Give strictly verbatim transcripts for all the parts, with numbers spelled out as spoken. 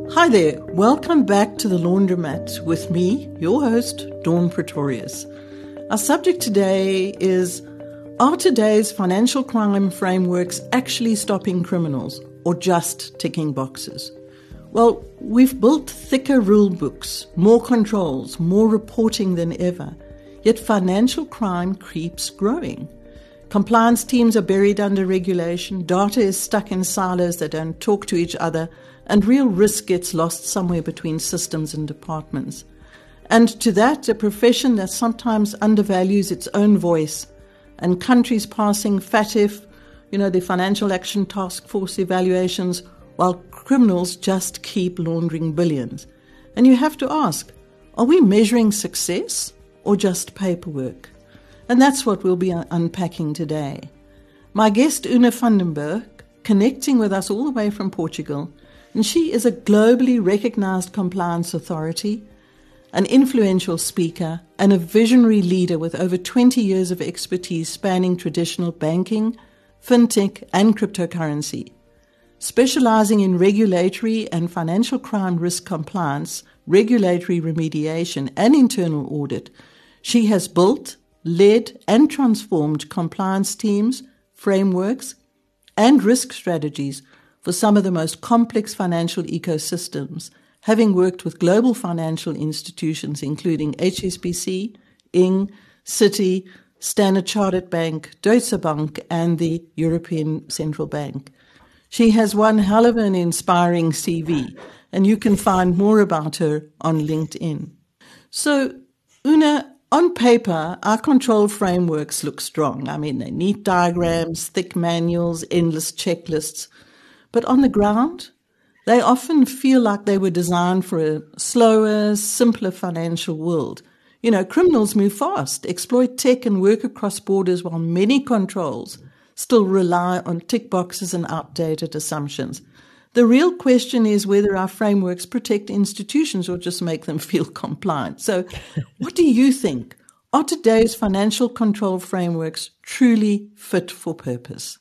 Hi there, welcome back to The Laundromat with me, your host, Dawn Pretorius. Our subject today is, are today's financial crime frameworks actually stopping criminals or just ticking boxes? Well, we've built thicker rule books, more controls, more reporting than ever, yet financial crime keeps growing. Compliance teams are buried under regulation, data is stuck in silos that don't talk to each other, and real risk gets lost somewhere between systems and departments. And to that, a profession that sometimes undervalues its own voice, and countries passing FATF, you know, the Financial Action Task Force evaluations, while criminals just keep laundering billions. And you have to ask, are we measuring success or just paperwork? And that's what we'll be unpacking today. My guest, Una van den Berg, connecting with us all the way from Portugal, and she is a globally recognized compliance authority, an influential speaker, and a visionary leader with over twenty years of expertise spanning traditional banking, fintech, and cryptocurrency. Specializing in regulatory and financial crime risk compliance, regulatory remediation, and internal audit, she has built, led, and transformed compliance teams, frameworks, and risk strategies for some of the most complex financial ecosystems, having worked with global financial institutions including H S B C, I N G, Citi, Standard Chartered Bank, Deutsche Bank, and the European Central Bank. She has one hell of an inspiring C V, and you can find more about her on LinkedIn. So, Una, on paper, our control frameworks look strong. I mean, they're neat diagrams, thick manuals, endless checklists. But on the ground, they often feel like they were designed for a slower, simpler financial world. You know, criminals move fast, exploit tech and work across borders while many controls still rely on tick boxes and outdated assumptions. The real question is whether our frameworks protect institutions or just make them feel compliant. So what do you think? Are today's financial control frameworks truly fit for purpose?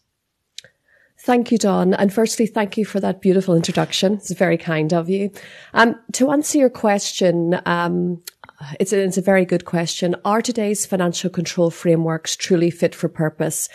Thank you, Dawn. And firstly, thank you for that beautiful introduction. It's very kind of you. Um, to answer your question, um, it's a, it's a very good question. Are today's financial control frameworks truly fit for purpose?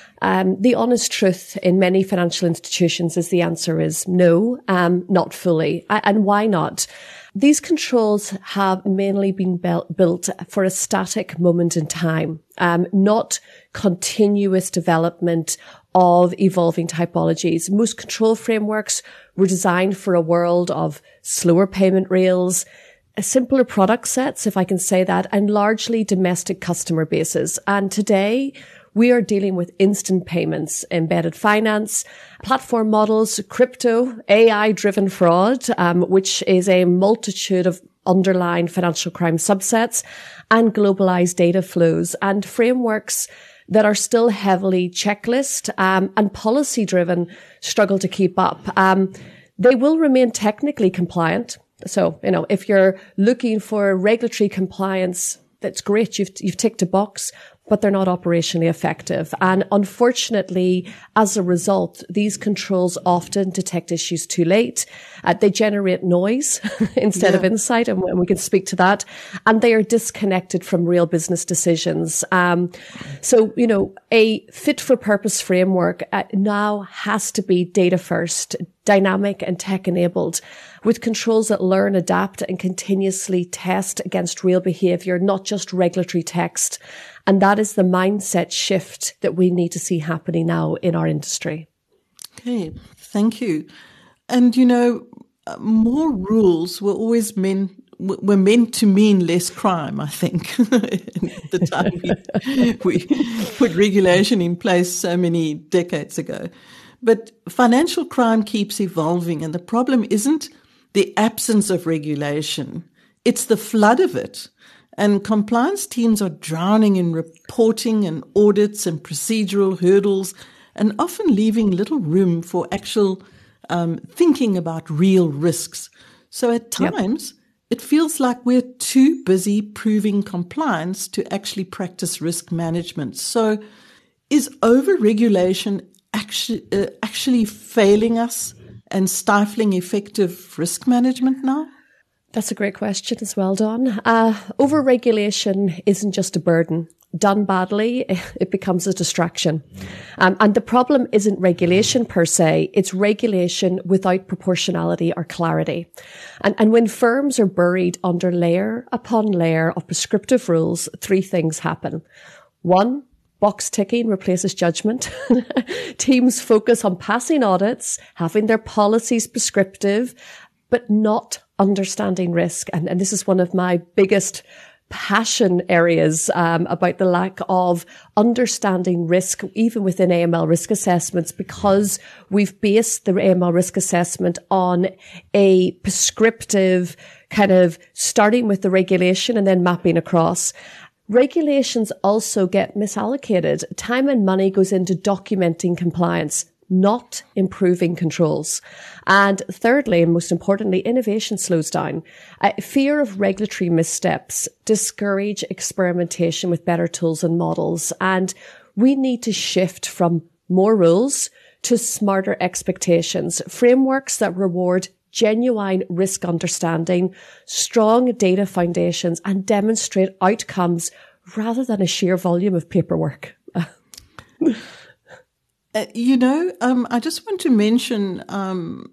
Um, the honest truth in many financial institutions is the answer is no, um, not fully. And why not? These controls have mainly been built for a static moment in time, um, not continuous development of evolving typologies. Most control frameworks were designed for a world of slower payment rails, simpler product sets, if I can say that, and largely domestic customer bases. And today, we are dealing with instant payments, embedded finance, platform models, crypto, A I-driven fraud, um, which is a multitude of underlying financial crime subsets, and globalized data flows and frameworks that are still heavily checklist um, and policy-driven struggle to keep up. Um, they will remain technically compliant. So, you know, if you're looking for regulatory compliance, that's great. You've, you've ticked a box, but they're not operationally effective. And unfortunately, as a result, these controls often detect issues too late. Uh, they generate noise instead yeah. of insight, and we can speak to that. And they are disconnected from real business decisions. Um, so, you know, a fit-for-purpose framework uh, now has to be data first, dynamic and tech-enabled, with controls that learn, adapt, and continuously test against real behavior, not just regulatory text. And that is the mindset shift that we need to see happening now in our industry. Okay, thank you. And, you know, more rules were always meant were meant to mean less crime, I think, at the time we, we put regulation in place so many decades ago. But financial crime keeps evolving, and the problem isn't the absence of regulation, it's the flood of it. And compliance teams are drowning in reporting and audits and procedural hurdles, and often leaving little room for actual um, thinking about real risks. So at times, yep. it feels like we're too busy proving compliance to actually practice risk management. So is over-regulation actually, uh, actually failing us and stifling effective risk management now? That's a great question as well, Dawn. Uh, over-regulation isn't just a burden. Done badly, it becomes a distraction. Um, and the problem isn't regulation per se, it's regulation without proportionality or clarity. And, and when firms are buried under layer upon layer of prescriptive rules, three things happen. One, box ticking replaces judgment. Teams focus on passing audits, having their policies prescriptive, but not understanding risk. And, and this is one of my biggest passion areas um, about the lack of understanding risk, even within A M L risk assessments, because we've based the A M L risk assessment on a prescriptive kind of starting with the regulation and then mapping across. Regulations also get misallocated. Time and money goes into documenting compliance, not improving controls. And thirdly, and most importantly, innovation slows down. Uh, fear of regulatory missteps discourage experimentation with better tools and models. And we need to shift from more rules to smarter expectations, frameworks that reward genuine risk understanding, strong data foundations, and demonstrate outcomes rather than a sheer volume of paperwork. Uh, you know, um, I just want to mention, um,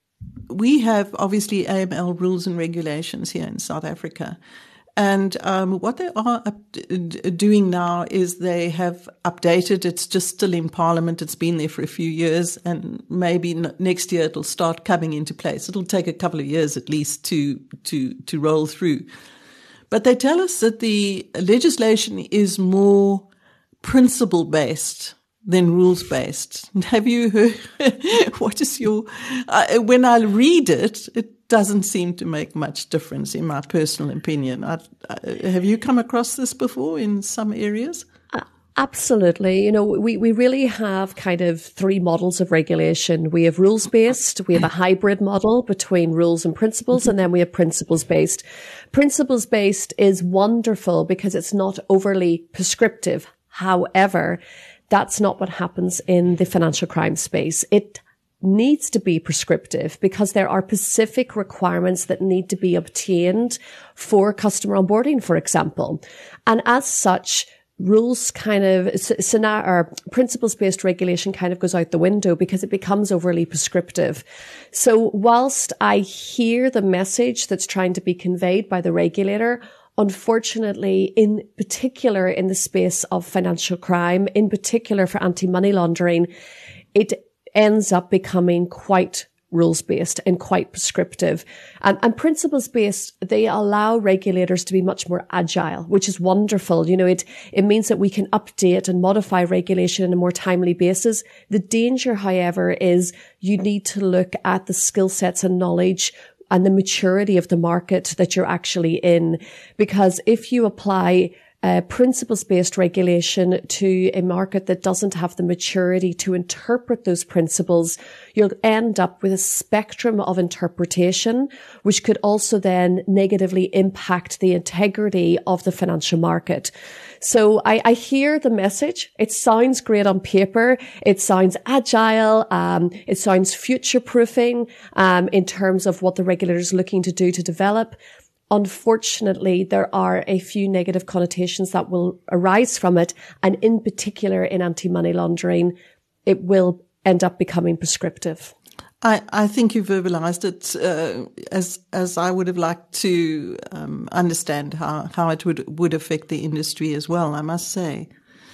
we have obviously A M L rules and regulations here in South Africa. And um, what they are up doing now is they have updated. It's just still in Parliament. It's been there for a few years, and maybe n- next year it'll start coming into place. It'll take a couple of years at least to to to roll through. But they tell us that the legislation is more principle-based than rules-based. Have you heard, what is your, uh, when I read it, it doesn't seem to make much difference in my personal opinion. I, I, have you come across this before in some areas? Uh, absolutely. You know, we, we really have kind of three models of regulation. We have rules-based, we have a hybrid model between rules and principles, and then we have principles-based. Principles-based is wonderful because it's not overly prescriptive. However, that's not what happens in the financial crime space. It needs to be prescriptive because there are specific requirements that need to be obtained for customer onboarding, for example. And as such, rules kind of, scenario, or principles-based regulation kind of goes out the window because it becomes overly prescriptive. So whilst I hear the message that's trying to be conveyed by the regulator, unfortunately, in particular in the space of financial crime, in particular for anti-money laundering, it ends up becoming quite rules-based and quite prescriptive. And, and principles-based, they allow regulators to be much more agile, which is wonderful. You know, it, it means that we can update and modify regulation on a more timely basis. The danger, however, is you need to look at the skill sets and knowledge and the maturity of the market that you're actually in. Because if you apply uh, principles-based regulation to a market that doesn't have the maturity to interpret those principles, you'll end up with a spectrum of interpretation, which could also then negatively impact the integrity of the financial market. So I, I hear the message. It sounds great on paper. It sounds agile. Um, it sounds future-proofing um, in terms of what the regulator is looking to do to develop. Unfortunately, there are a few negative connotations that will arise from it. And in particular, in anti-money laundering, it will end up becoming prescriptive. I, I think you verbalized it uh, as as I would have liked to um, understand how, how it would, would affect the industry as well, I must say.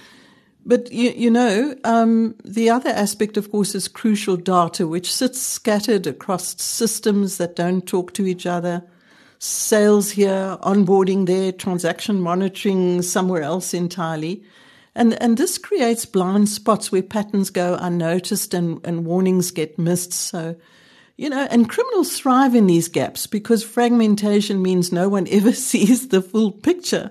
But, you, you know, um, the other aspect, of course, is crucial data, which sits scattered across systems that don't talk to each other. Sales here, onboarding there, transaction monitoring somewhere else entirely. And and this creates blind spots where patterns go unnoticed and, and warnings get missed. So, you know, and criminals thrive in these gaps because fragmentation means no one ever sees the full picture.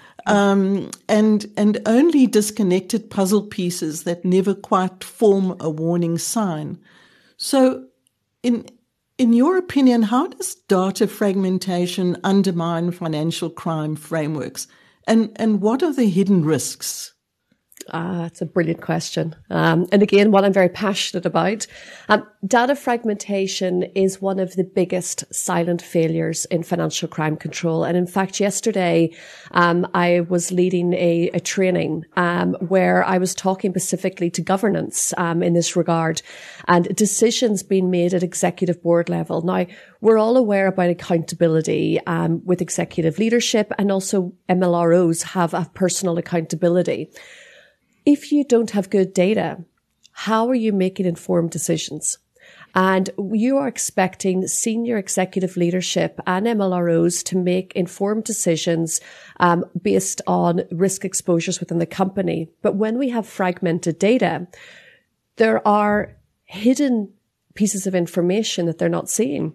Um, and and only disconnected puzzle pieces that never quite form a warning sign. So in In your opinion, how does data fragmentation undermine financial crime frameworks? And, and what are the hidden risks? Ah, it's a brilliant question. Um, and again, what I'm very passionate about. Um, data fragmentation is one of the biggest silent failures in financial crime control. And in fact, yesterday, um, I was leading a, a training, um, where I was talking specifically to governance, um, in this regard, and decisions being made at executive board level. Now, we're all aware about accountability, um, with executive leadership, and also M L R Os have a personal accountability. If you don't have good data, how are you making informed decisions? And you are expecting senior executive leadership and M L R Os to make informed decisions um, based on risk exposures within the company. But when we have fragmented data, there are hidden pieces of information that they're not seeing.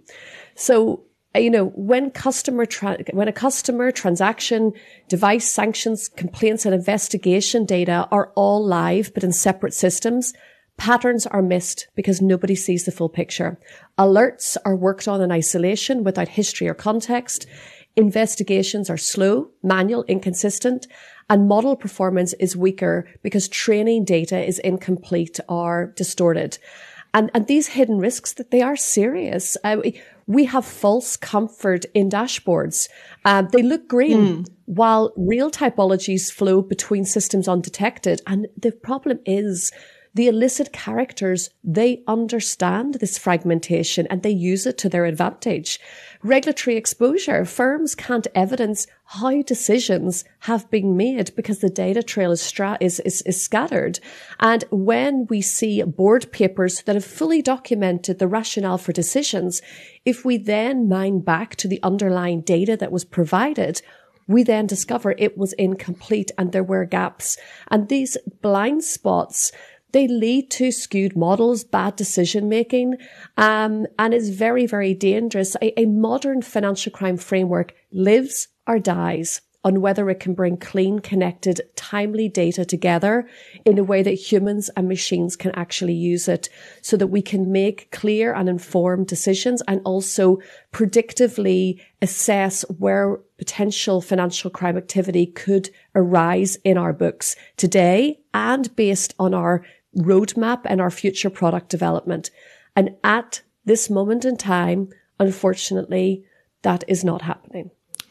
So, you know, when customer, tra- when a customer transaction, device sanctions, complaints and investigation data are all live, but in separate systems, patterns are missed because nobody sees the full picture. Alerts are worked on in isolation without history or context. Investigations are slow, manual, inconsistent, and model performance is weaker because training data is incomplete or distorted. And, and these hidden risks, that they are serious. Uh, we have false comfort in dashboards. Uh, they look green mm. while real typologies flow between systems undetected. And the problem is the illicit characters, they understand this fragmentation and they use it to their advantage. Regulatory exposure, firms can't evidence how decisions have been made because the data trail is, stra- is, is, is scattered. And when we see board papers that have fully documented the rationale for decisions, if we then mine back to the underlying data that was provided, we then discover it was incomplete and there were gaps. And these blind spots, they lead to skewed models, bad decision making, um, and is very, very dangerous. A, a modern financial crime framework lives or dies on whether it can bring clean, connected, timely data together in a way that humans and machines can actually use it so that we can make clear and informed decisions and also predictively assess where potential financial crime activity could arise in our books today and based on our roadmap and our future product development. And at this moment in time, unfortunately, that is not happening.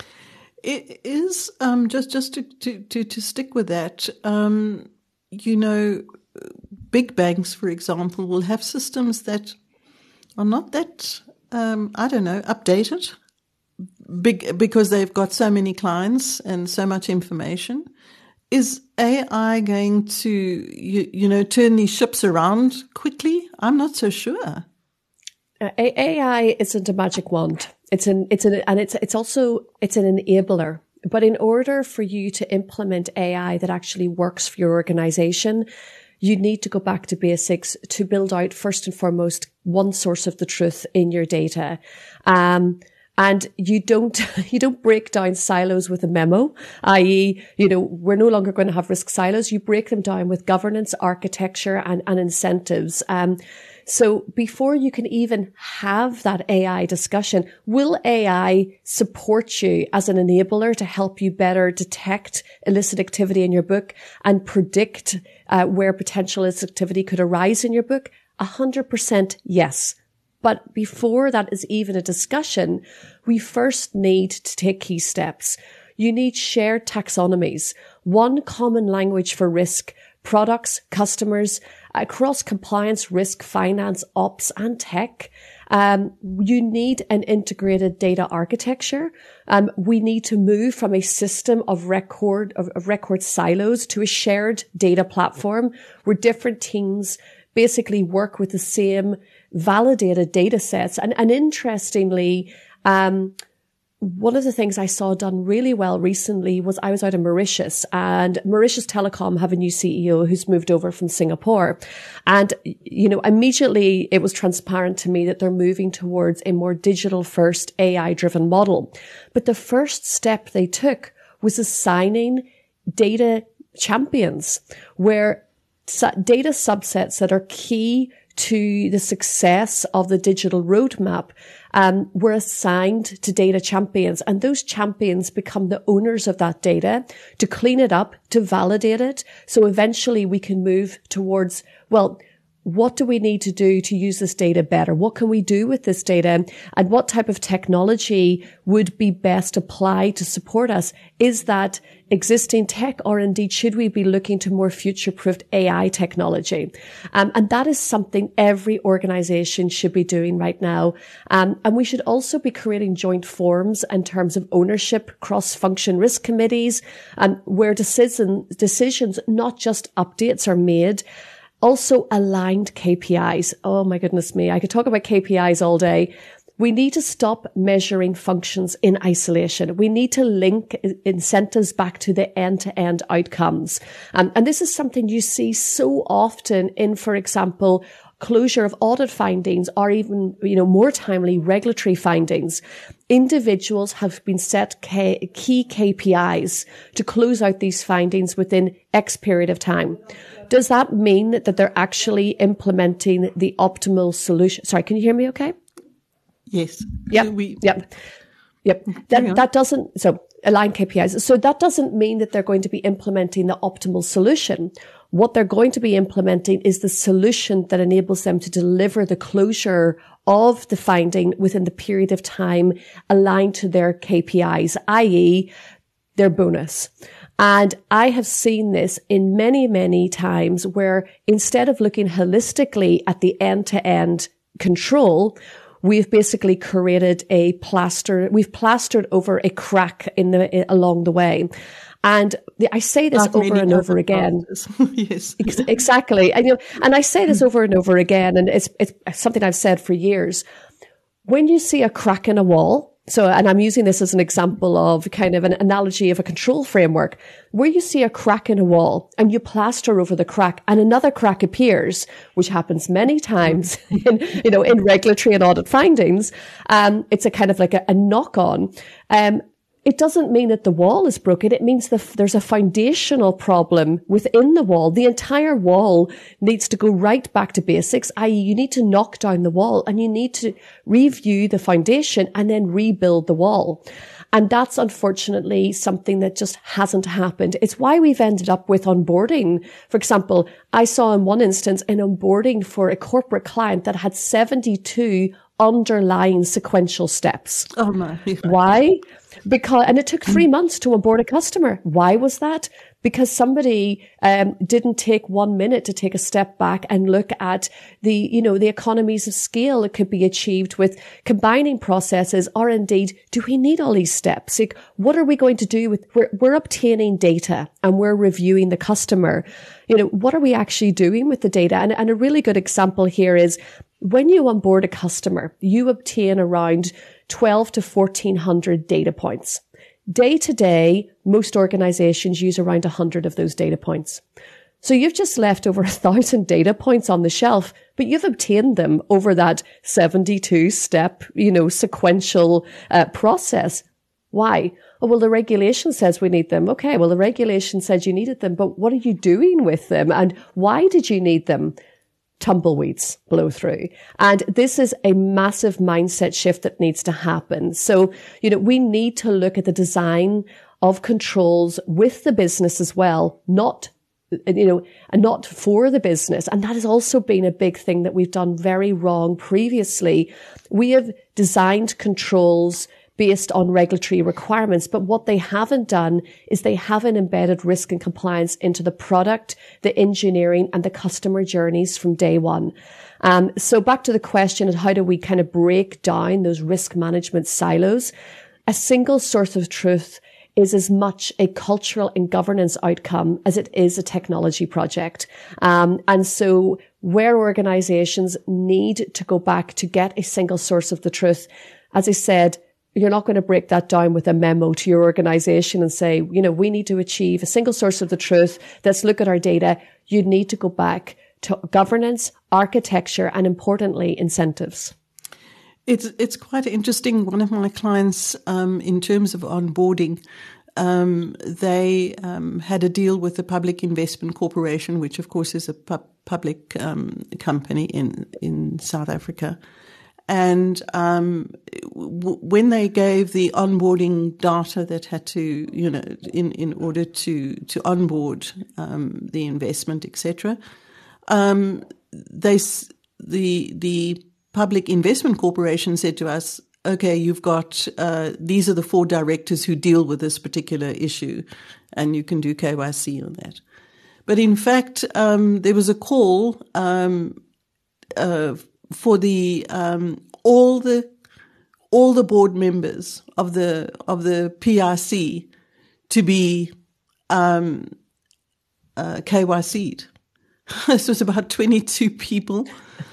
It is, um, just, just to, to, to, to stick with that, um, you know, big banks, for example, will have systems that are not that, um, I don't know, updated big, because they've got so many clients and so much information. Is A I going to, you, you know, turn these ships around quickly? I'm not so sure. Uh, A I isn't a magic wand. It's an, it's an, and it's, it's also, it's an enabler. But in order for you to implement A I that actually works for your organization, you need to go back to basics to build out, first and foremost, one source of the truth in your data. Um, And you don't, you don't break down silos with a memo, that is, you know, we're no longer going to have risk silos. You break them down with governance, architecture and, and incentives. Um, so before you can even have that A I discussion, will A I support you as an enabler to help you better detect illicit activity in your book and predict uh, where potential illicit activity could arise in your book? A hundred percent yes. But before that is even a discussion, we first need to take key steps. You need shared taxonomies, one common language for risk, products, customers, across compliance, risk, finance, ops, and tech. Um, you need an integrated data architecture. Um, we need to move from a system of record, of, of record silos to a shared data platform where different teams basically work with the same validated data sets. And, and interestingly, um, one of the things I saw done really well recently was I was out in Mauritius, and Mauritius Telecom have a new C E O who's moved over from Singapore. And, you know, immediately it was transparent to me that they're moving towards a more digital first A I driven model. But the first step they took was assigning data champions where data subsets that are key to the success of the digital roadmap, um, we're assigned to data champions, and those champions become the owners of that data to clean it up, to validate it. So eventually we can move towards, well, what do we need to do to use this data better? What can we do with this data? And what type of technology would be best applied to support us? Is that existing tech, or indeed should we be looking to more future-proofed A I technology? Um, and that is something every organization should be doing right now. Um, and we should also be creating joint forums in terms of ownership, cross-function risk committees, um, where decision, decisions, not just updates, are made. Also aligned K P Is. Oh my goodness me. I could talk about K P Is all day. We need to stop measuring functions in isolation. We need to link incentives back to the end-to-end outcomes. Um, and this is something you see so often in, for example, closure of audit findings, or even, you know, more timely regulatory findings. Individuals have been set K- key K P Is to close out these findings within X period of time. Does that mean that they're actually implementing the optimal solution? Sorry, can you hear me okay? Yes. Yep. We, yep. Yep. That, that doesn't, so align K P Is. So that doesn't mean that they're going to be implementing the optimal solution. What they're going to be implementing is the solution that enables them to deliver the closure of the finding within the period of time aligned to their K P Is, that is their bonus. And I have seen this in many, many times where instead of looking holistically at the end-to-end control, we've basically created a plaster, we've plastered over a crack in the, along the way. And the, I say this like over and over again. Yes. Ex- exactly. And, you know, and I say this over and over again, and it's, it's something I've said for years. When you see a crack in a wall, so, and I'm using this as an example of kind of an analogy of a control framework, where you see a crack in a wall and you plaster over the crack and another crack appears, which happens many times in, you know, in regulatory and audit findings. Um, it's a kind of like a, a knock on. Um, It doesn't mean that the wall is broken. It means that there's a foundational problem within the wall. The entire wall needs to go right back to basics, that is you need to knock down the wall and you need to review the foundation and then rebuild the wall. And that's unfortunately something that just hasn't happened. It's why we've ended up with onboarding. For example, I saw in one instance an onboarding for a corporate client that had seventy-two underlying sequential steps. Oh my. Why? Because, and it took three months to onboard a customer. Why was that? Because somebody um, didn't take one minute to take a step back and look at the, you know, the economies of scale that could be achieved with combining processes, or indeed, do we need all these steps? Like, what are we going to do with, we're, we're obtaining data and we're reviewing the customer. You know, what are we actually doing with the data? And, and a really good example here is when you onboard a customer, you obtain around twelve to fourteen hundred data points. Day to day, most organizations use around one hundred of those data points. So you've just left over a thousand data points on the shelf, but you've obtained them over that seventy-two step, you know, sequential uh, process. Why? Oh, well, the regulation says we need them. Okay, well, the regulation says you needed them, but what are you doing with them? And why did you need them? Tumbleweeds blow through. And this is a massive mindset shift that needs to happen. So, you know, we need to look at the design of controls with the business as well, not, you know, and not for the business. And that has also been a big thing that we've done very wrong previously. We have designed controls based on regulatory requirements. But what they haven't done is they haven't embedded risk and compliance into the product, the engineering, and the customer journeys from day one. Um, so back to the question of how do we kind of break down those risk management silos? A single source of truth is as much a cultural and governance outcome as it is a technology project. Um, and so where organizations need to go back to get a single source of the truth, as I said, you're not going to break that down with a memo to your organization and say, you know, we need to achieve a single source of the truth. Let's look at our data. You need to go back to governance, architecture, and importantly, incentives. It's it's quite interesting. One of my clients, um, in terms of onboarding, um, they um, had a deal with the Public Investment Corporation, which of course is a pu- public um, company in, in South Africa. And um, w- when they gave the onboarding data that had to, you know, in, in order to, to onboard um, the investment, et cetera, um, they, the, the Public Investment Corporation said to us, okay, you've got, uh, these are the four directors who deal with this particular issue, and you can do K Y C on that. But in fact, um, there was a call, um, uh, for the, um, all the, all the board members of the, of the P I C to be, um, uh, K Y C'd. This was about twenty-two people.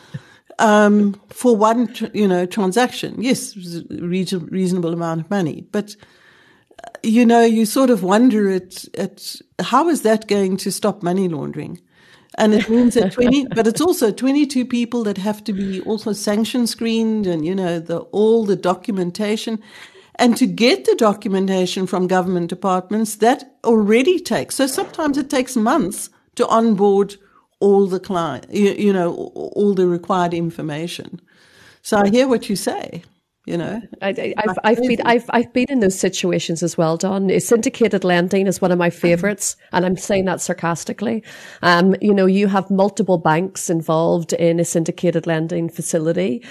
Um, for one, you know, transaction. Yes, it was a reason, reasonable amount of money. But, uh, you know, you sort of wonder at, at how is that going to stop money laundering? And it means that twenty, but it's also twenty-two people that have to be also sanction screened and, you know, the, all the documentation. And to get the documentation from government departments, that already takes, so sometimes it takes months to onboard all the client, you, you know, all the required information. So I hear what you say. You know, I, I've, I've been, I've, I've been in those situations as well, Dawn. Syndicated lending is one of my favorites, and I'm saying that sarcastically. Um, you know, you have multiple banks involved in a syndicated lending facility,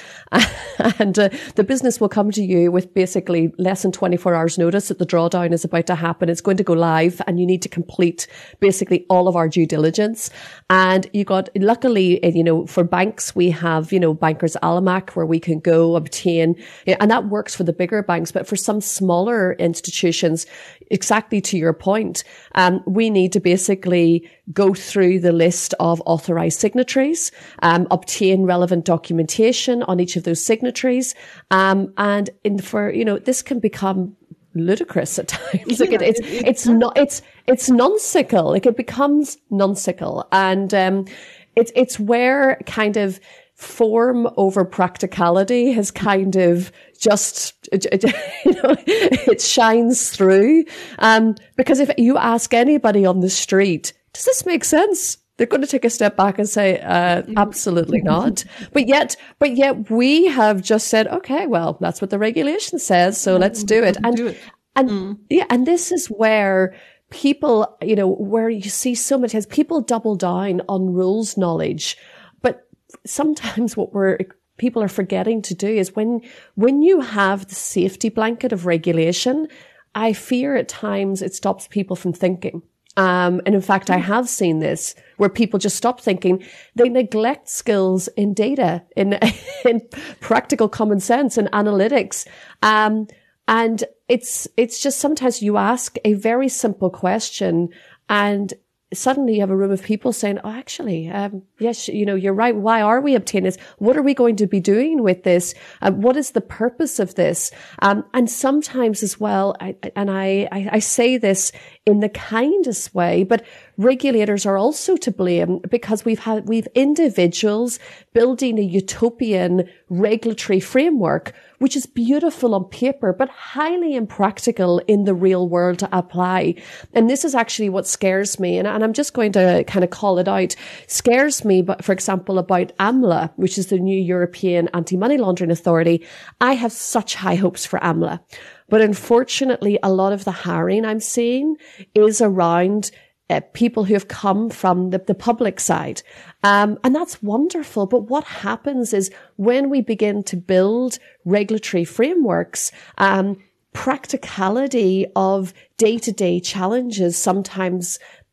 and uh, the business will come to you with basically less than twenty-four hours notice that the drawdown is about to happen. It's going to go live, and you need to complete basically all of our due diligence. And you got, luckily, you know, for banks, we have, you know, Bankers Alamac, where we can go obtain. And that works for the bigger banks, but for some smaller institutions, exactly to your point, um, we need to basically go through the list of authorized signatories, um, obtain relevant documentation on each of those signatories, um, and in for you know this can become ludicrous at times. Yeah, like it, it's it, it, it's not it's it's nonsensical. Like it becomes nonsensical, and um, it's it's where kind of form over practicality has kind of just, you know, it shines through. Um, because if you ask anybody on the street, does this make sense? They're going to take a step back and say, uh, absolutely not. But yet, but yet we have just said, okay, well, that's what the regulation says. So let's do it. And, do it. and mm. yeah, and this is where people, you know, where you see so many times people double down on rules knowledge. But sometimes what we're, people are forgetting to do is when, when you have the safety blanket of regulation, I fear at times it stops people from thinking. Um, and in fact, I have seen this where people just stop thinking. They neglect skills in data, in, in practical common sense and analytics. Um, and it's, it's just sometimes you ask a very simple question and suddenly you have a room of people saying, oh, actually, um, yes, you know, you're right. Why are we obtaining this? What are we going to be doing with this? Um, what is the purpose of this? Um, and sometimes as well, I, and I, I, I say this in the kindest way, but regulators are also to blame because we've had, we've individuals building a utopian regulatory framework, which is beautiful on paper, but highly impractical in the real world to apply. And this is actually what scares me. And, and I'm just going to kind of call it out. Scares me, but for example, about AMLA, which is the new European Anti-Money Laundering Authority. I have such high hopes for AMLA. But unfortunately, a lot of the hiring I'm seeing is around uh, people who have come from the, the public side. Um, and that's wonderful. But what happens is when we begin to build regulatory frameworks, um, practicality of day-to-day challenges sometimes,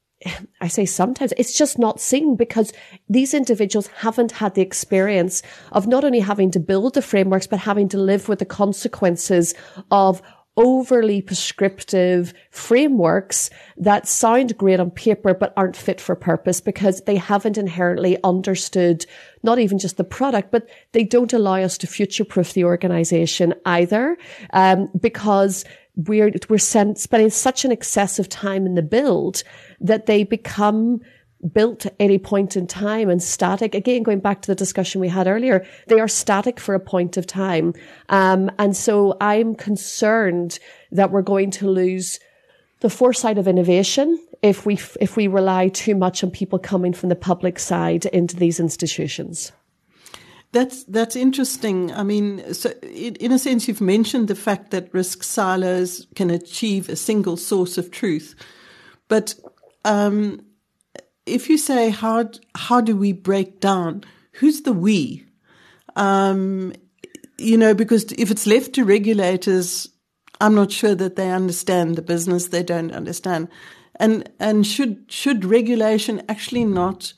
I say sometimes, it's just not seen because these individuals haven't had the experience of not only having to build the frameworks, but having to live with the consequences of overly prescriptive frameworks that sound great on paper, but aren't fit for purpose because they haven't inherently understood not even just the product, but they don't allow us to future-proof the organization either, um, because we're, we're sent, spending such an excessive time in the build that they become built at any point in time and static. Again, going back to the discussion we had earlier, they are static for a point of time. Um, and so I'm concerned that we're going to lose the foresight of innovation if we if we rely too much on people coming from the public side into these institutions. That's that's interesting. I mean, so in, in a sense, you've mentioned the fact that risk silos can achieve a single source of truth, but um, if you say how how do we break down? Who's the we? Um, you know, because if it's left to regulators, I'm not sure that they understand the business. They don't understand. And and should should regulation actually not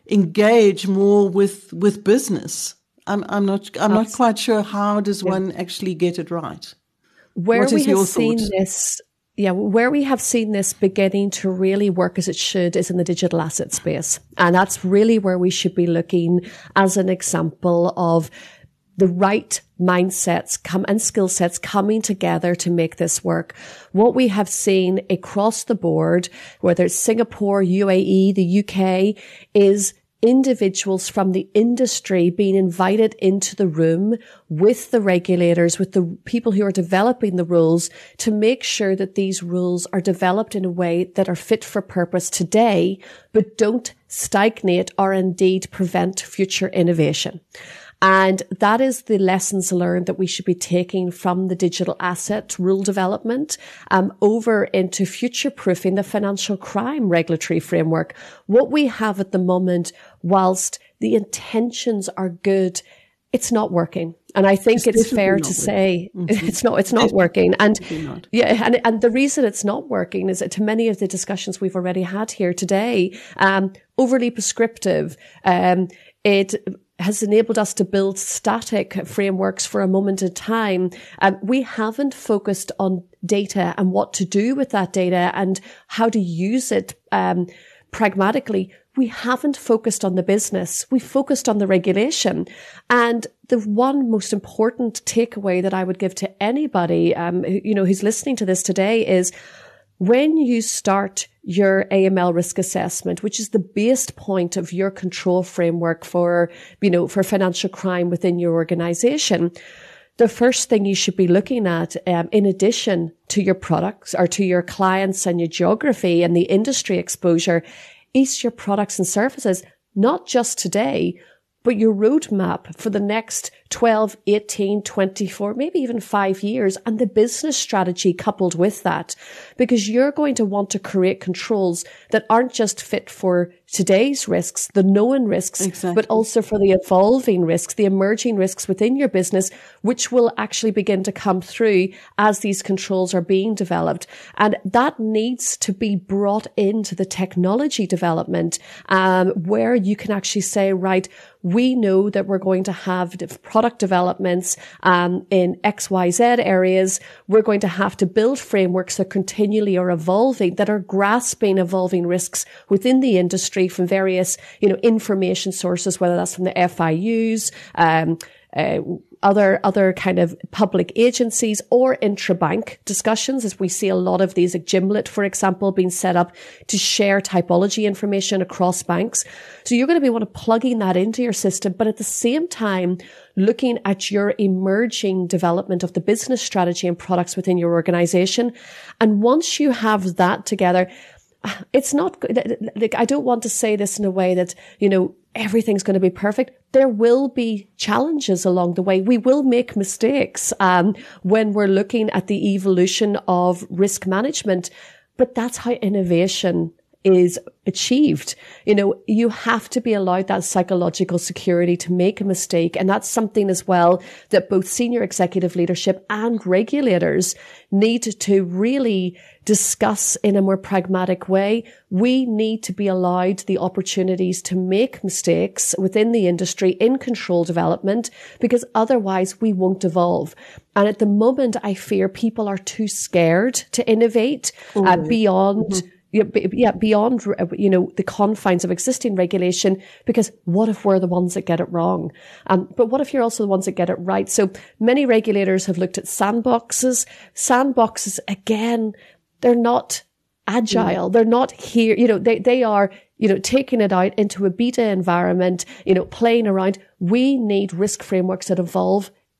engage more with with business? I'm I'm not I'm not quite sure how does yeah. one actually get it right. Where what we is have your seen thought? this Yeah, where we have seen this beginning to really work as it should is in the digital asset space. And that's really where we should be looking as an example of the right mindsets come and skill sets coming together to make this work. What we have seen across the board, whether it's Singapore, U A E, the U K, is individuals from the industry being invited into the room with the regulators, with the people who are developing the rules, to make sure that these rules are developed in a way that are fit for purpose today, but don't stagnate or indeed prevent future innovation. And that is the lessons learned that we should be taking from the digital asset rule development um, over into future-proofing the financial crime regulatory framework. What we have at the moment, whilst the intentions are good, it's not working. And I think it's, it's fair to say mm-hmm. it's not, it's not working. And not. yeah, and, and the reason it's not working is that to many of the discussions we've already had here today, um, overly prescriptive, um, it, has enabled us to build static frameworks for a moment in time. Um, we haven't focused on data and what to do with that data and how to use it um, pragmatically. We haven't focused on the business. We focused on the regulation. And the one most important takeaway that I would give to anybody, um, who, you know, who's listening to this today is when you start your A M L risk assessment, which is the base point of your control framework for, you know, for financial crime within your organization, the first thing you should be looking at, um, in addition to your products or to your clients and your geography and the industry exposure, is your products and services, not just today, but your roadmap for the next twelve, eighteen, twenty-four, maybe even five years, and the business strategy coupled with that, because you're going to want to create controls that aren't just fit for today's risks, the known risks, exactly. but also for the evolving risks, the emerging risks within your business, which will actually begin to come through as these controls are being developed. And that needs to be brought into the technology development, um, where you can actually say, right, we know that we're going to have product developments um, in X Y Z areas. We're going to have to build frameworks that continually are evolving, that are grasping evolving risks within the industry from various, you know, information sources, whether that's from the F I Us, um, uh, other, other kind of public agencies or intra-bank discussions, as we see a lot of these, like Gimlet, for example, being set up to share typology information across banks. So you're going to be want to plugging that into your system, but at the same time, looking at your emerging development of the business strategy and products within your organization. And once you have that together, it's not, like, I don't want to say this in a way that, you know, everything's going to be perfect. There will be challenges along the way. We will make mistakes um, when we're looking at the evolution of risk management, but that's how innovation is achieved. You know, you have to be allowed that psychological security to make a mistake. And that's something as well that both senior executive leadership and regulators need to really discuss in a more pragmatic way. We need to be allowed the opportunities to make mistakes within the industry in control development, because otherwise we won't evolve. And at the moment, I fear people are too scared to innovate oh, uh, beyond mm-hmm. Yeah, beyond, you know, the confines of existing regulation, because what if we're the ones that get it wrong? Um, but what if you're also the ones that get it right? So many regulators have looked at sandboxes. Sandboxes, again, they're not agile. Mm. They're not here, you know, they, they are, you know, taking it out into a beta environment, you know, playing around. We need risk frameworks that evolve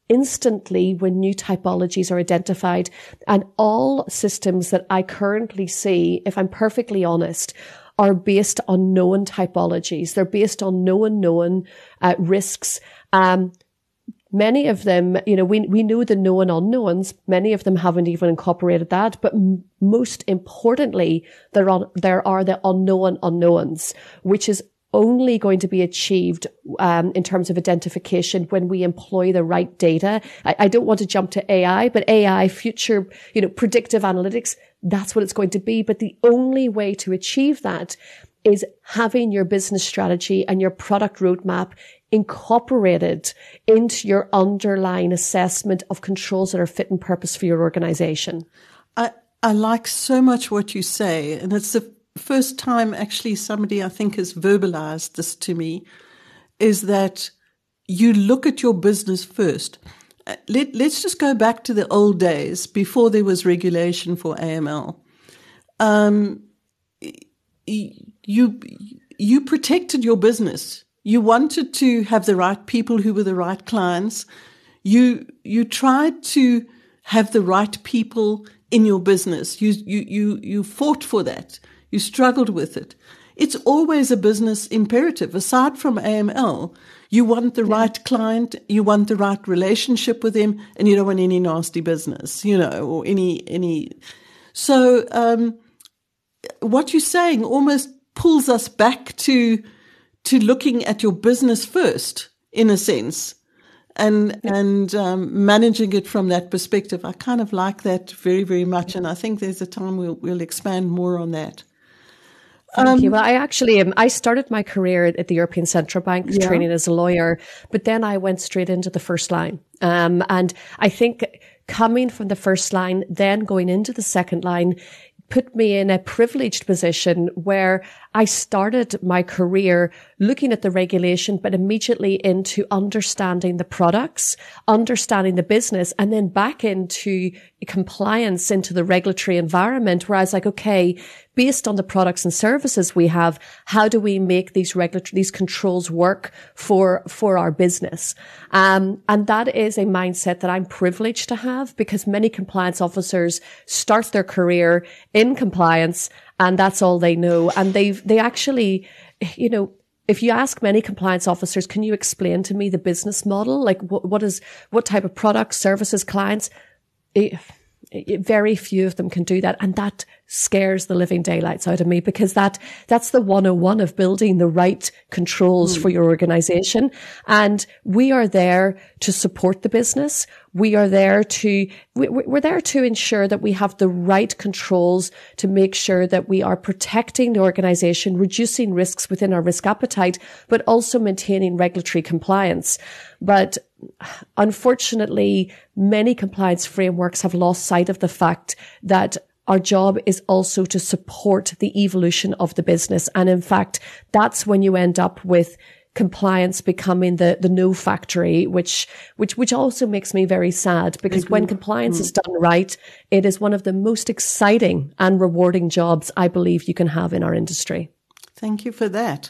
instantly when new typologies are identified. And all systems that I currently see, if I'm perfectly honest, are based on known typologies. They're based on known, known uh, risks. Um, many of them, you know, we we know the known unknowns. Many of them haven't even incorporated that. But m- most importantly, there are, there are the unknown unknowns, which is only going to be achieved um, in terms of identification when we employ the right data. I, I don't want to jump to A I, but A I, future, you know, predictive analytics, that's what it's going to be. But the only way to achieve that is having your business strategy and your product roadmap incorporated into your underlying assessment of controls that are fit and purpose for your organization. I, I like so much what you say, and it's the first time actually somebody I think has verbalized this to me, is that you look at your business first. Let, let's just go back to the old days before there was regulation for A M L. Um, you, you protected your business. You wanted to have the right people who were the right clients. You, you tried to have the right people in your business. You, you, you, you fought for that. You struggled with it. It's always a business imperative. Aside from A M L, you want the yeah. right client, you want the right relationship with them, and you don't want any nasty business, you know, or any, any. So, um, what you're saying almost pulls us back to, to looking at your business first, in a sense, and, yeah. and, um, managing it from that perspective. I kind of like that very, very much. And I think there's a time we'll, we'll expand more on that. Thank um, you. Well, I actually, um, I started my career at the European Central Bank yeah. training as a lawyer, but then I went straight into the first line. Um, and I think coming from the first line, then going into the second line, put me in a privileged position where I started my career looking at the regulation, but immediately into understanding the products, understanding the business, and then back into compliance, into the regulatory environment, where I was like, okay, based on the products and services we have, how do we make these regulatory, these controls work for, for our business? Um, and that is a mindset that I'm privileged to have, because many compliance officers start their career in compliance and that's all they know. And they've, they actually, you know, if you ask many compliance officers, can you explain to me the business model? Like what, what is, what type of products, services, clients? It, it, very few of them can do that. And that scares the living daylights out of me, because that, that's the one oh one of building the right controls mm. for your organization. And we are there to support the business. We are there to, we, we're there to ensure that we have the right controls to make sure that we are protecting the organization, reducing risks within our risk appetite, but also maintaining regulatory compliance. But unfortunately, many compliance frameworks have lost sight of the fact that our job is also to support the evolution of the business. And in fact, that's when you end up with compliance becoming the, the no factory, which, which, which also makes me very sad, because mm-hmm. when compliance mm-hmm. is done right, it is one of the most exciting and rewarding jobs I believe you can have in our industry. Thank you for that.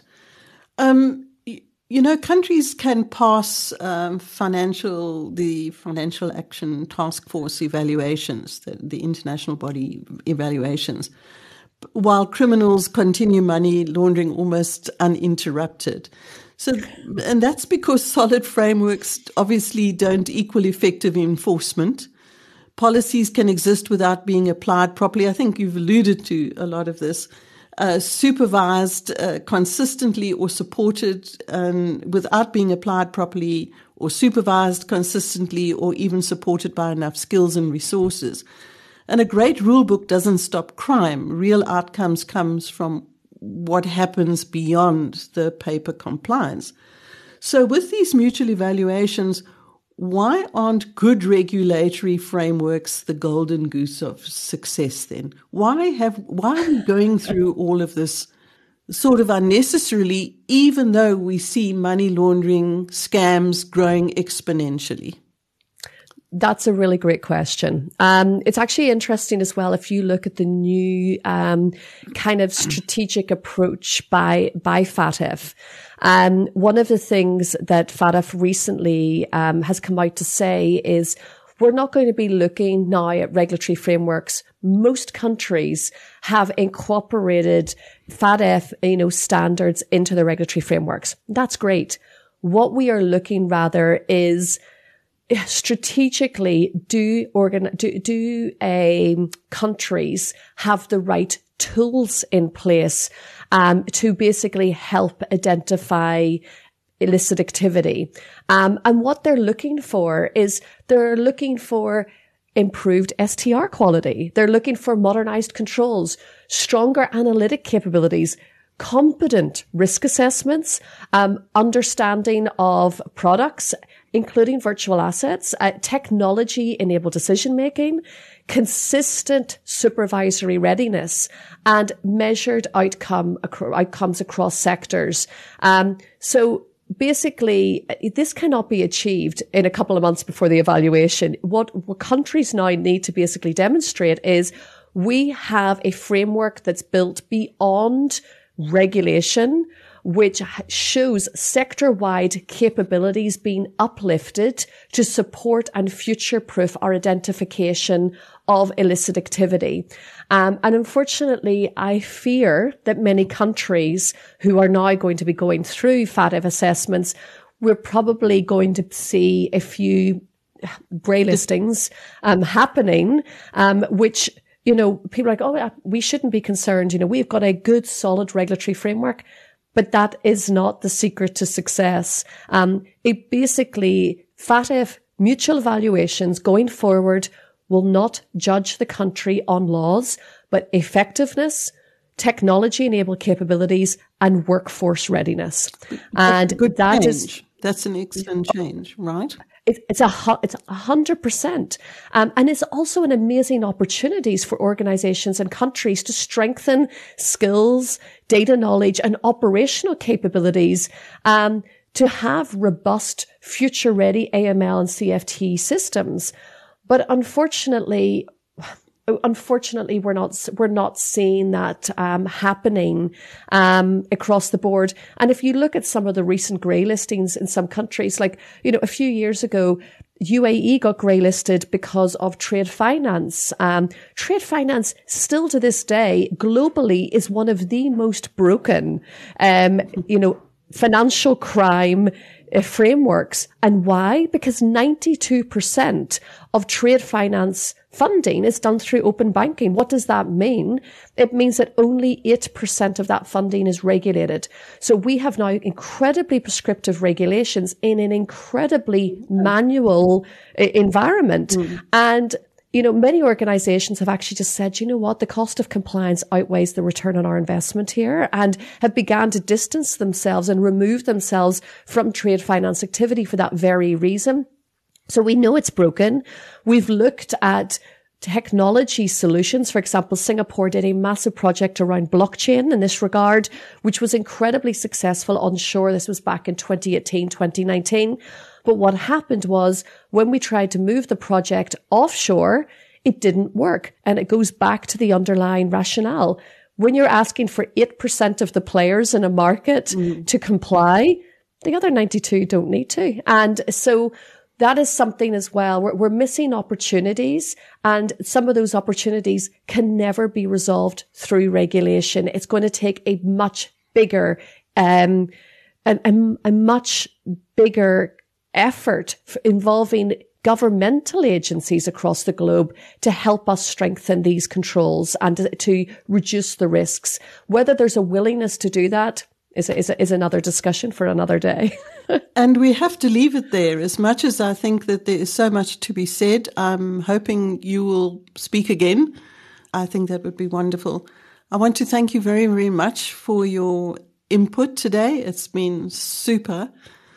Um, You know, countries can pass um, financial, the Financial Action Task Force evaluations, the, the international body evaluations, while criminals continue money laundering almost uninterrupted. So, and that's because solid frameworks obviously don't equal effective enforcement. Policies can exist without being applied properly. I think you've alluded to a lot of this. Uh, supervised uh, consistently or supported um, without being applied properly, or supervised consistently or even supported by enough skills and resources. And a great rule book doesn't stop crime. Real outcomes comes from what happens beyond the paper compliance. So with these mutual evaluations, why aren't good regulatory frameworks the golden goose of success then? Why have, why are we going through all of this sort of unnecessarily, even though we see money laundering scams growing exponentially? That's a really great question. Um, it's actually interesting as well if you look at the new um, kind of strategic approach by by FATF. Um, one of the things that FATF recently um, has come out to say is we're not going to be looking now at regulatory frameworks. Most countries have incorporated FATF, you know, standards into their regulatory frameworks. That's great. What we are looking rather is strategically, do organ do do um, countries have the right tools in place um, to basically help identify illicit activity? Um, and what they're looking for is they're looking for improved S T R quality. They're looking for modernized controls, stronger analytic capabilities, competent risk assessments, um, understanding of products, including virtual assets, uh, technology-enabled decision-making, consistent supervisory readiness, and measured outcome ac- outcomes across sectors. Um, so basically, this cannot be achieved in a couple of months before the evaluation. What, what countries now need to basically demonstrate is we have a framework that's built beyond regulation, which shows sector-wide capabilities being uplifted to support and future-proof our identification of illicit activity. Um, and unfortunately, I fear that many countries who are now going to be going through FATF assessments, we're probably going to see a few grey listings um, happening, um, which you know, people are like, oh, we shouldn't be concerned. You know, we've got a good, solid regulatory framework, but that is not the secret to success. Um, it basically, FATF mutual evaluations going forward will not judge the country on laws, but effectiveness, technology-enabled capabilities, and workforce readiness. That's and good that change. is That's an excellent change, right? It, it's a it's a hundred percent, um, and it's also an amazing opportunities for organisations and countries to strengthen skills, data knowledge, and operational capabilities um, to have robust, future-ready A M L and C F T systems. But unfortunately, unfortunately, we're not we're not seeing that um, happening um, across the board. And if you look at some of the recent grey listings in some countries, like you know, a few years ago, U A E got grey listed because of trade finance. Um, trade finance, still to this day, globally, is one of the most broken, um, you know, financial crime uh, frameworks. And why? Because ninety-two percent of trade finance funding is done through open banking. What does that mean? It means that only eight percent of that funding is regulated. So we have now incredibly prescriptive regulations in an incredibly manual uh, environment. Mm. And you know, many organizations have actually just said, you know what, the cost of compliance outweighs the return on our investment here, and have begun to distance themselves and remove themselves from trade finance activity for that very reason. So we know it's broken. We've looked at technology solutions. For example, Singapore did a massive project around blockchain in this regard, which was incredibly successful onshore. This was back in twenty eighteen, twenty nineteen. But what happened was when we tried to move the project offshore, it didn't work. And it goes back to the underlying rationale. When you're asking for eight percent of the players in a market mm. to comply, the other ninety-two don't need to. And so that is something as well. We're, we're missing opportunities, and some of those opportunities can never be resolved through regulation. It's going to take a much bigger, um, a, a, a much bigger effort involving governmental agencies across the globe to help us strengthen these controls and to, to reduce the risks. Whether there's a willingness to do that is, is, is another discussion for another day. And we have to leave it there. As much as I think that there is so much to be said, I'm hoping you will speak again. I think that would be wonderful. I want to thank you very, very much for your input today. It's been super.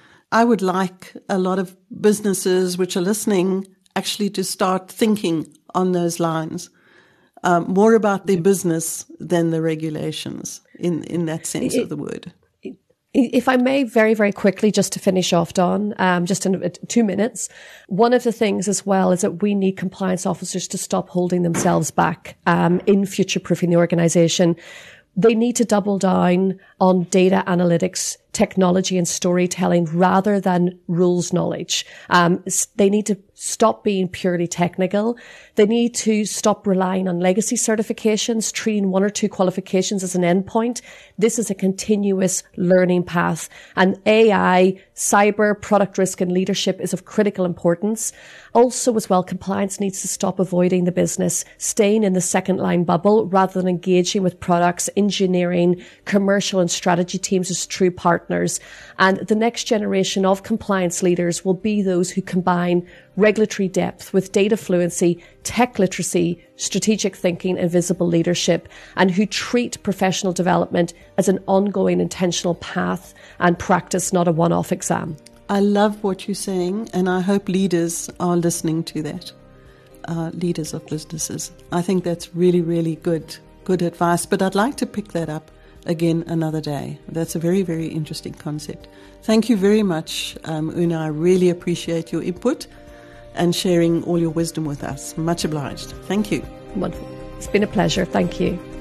I would like a lot of businesses which are listening actually to start thinking on those lines, um, more about their business than the regulations in, in that sense it, of the word. If I may, very, very quickly, just to finish off, Dawn, um, just in two minutes, one of the things as well is that we need compliance officers to stop holding themselves back um, in future-proofing the organisation. They need to double down on data analytics, technology and storytelling rather than rules knowledge. Um, they need to stop being purely technical. They need to stop relying on legacy certifications, treating one or two qualifications as an endpoint. This is a continuous learning path, and A I, cyber, product risk and leadership is of critical importance. Also as well, compliance needs to stop avoiding the business, staying in the second line bubble rather than engaging with products, engineering, commercial and strategy teams as true partners. And the next generation of compliance leaders will be those who combine regulatory depth with data fluency, tech literacy, strategic thinking and visible leadership, and who treat professional development as an ongoing intentional path and practice, not a one-off exam. I love what you're saying, and I hope leaders are listening to that, uh, leaders of businesses. I think that's really, really good, good advice, but I'd like to pick that up again another day. That's a very, very interesting concept. Thank you very much, um, Una. I really appreciate your input and sharing all your wisdom with us. Much obliged. Thank you. Wonderful. It's been a pleasure. Thank you.